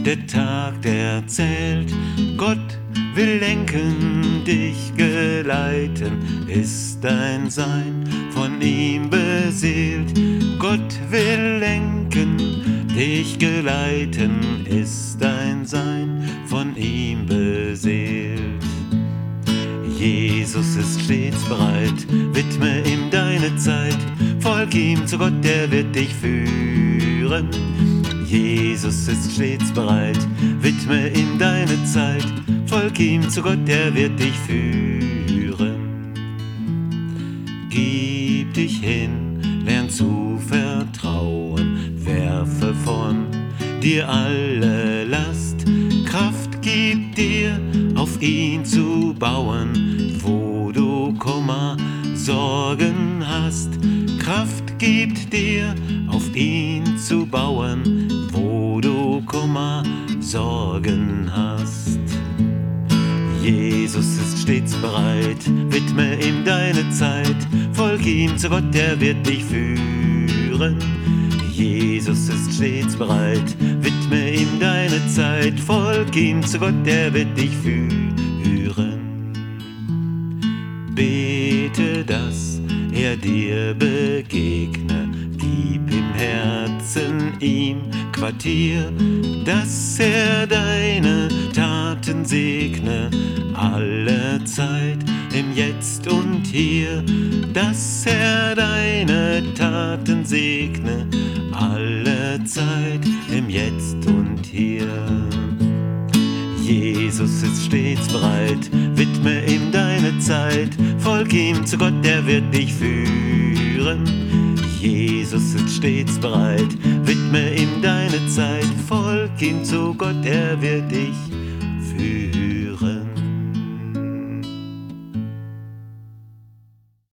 der Tag, der zählt. Gott will lenken, dich geleiten, ist dein Sein von ihm beseelt. Gott will lenken, dich geleiten, ist dein Sein von ihm beseelt. Jesus ist stets bereit, widme ihm deine Zeit, folg ihm zu Gott, der wird dich führen. Jesus ist stets bereit, widme ihm deine Zeit, folg ihm zu Gott, der wird dich führen. Gib dich hin, lern zu vertrauen, werfe von dir alle Last, Kraft gibt dir, auf ihn zu bauen, wo du Kummer, Sorgen hast. Kraft gibt dir, auf ihn zu bauen, wo du Kummer, Sorgen hast. Jesus ist stets bereit, widme ihm deine Zeit, folg ihm zu Gott, der wird dich führen. Jesus ist stets bereit, widme ihm deine Zeit, folg ihm zu Gott, der wird dich führen. Bete, dass er dir begegne, gib im Herzen ihm Quartier, dass er deine Taten segne, alle Zeit im Jetzt und Hier, dass er deine Taten segne, alle Zeit im Jetzt und Hier. Jesus ist stets bereit, widme ihm deine Zeit, folg ihm zu Gott, der wird dich führen. Jesus ist stets bereit, widme ihm deine Zeit, folg ihm zu Gott, der wird dich führen.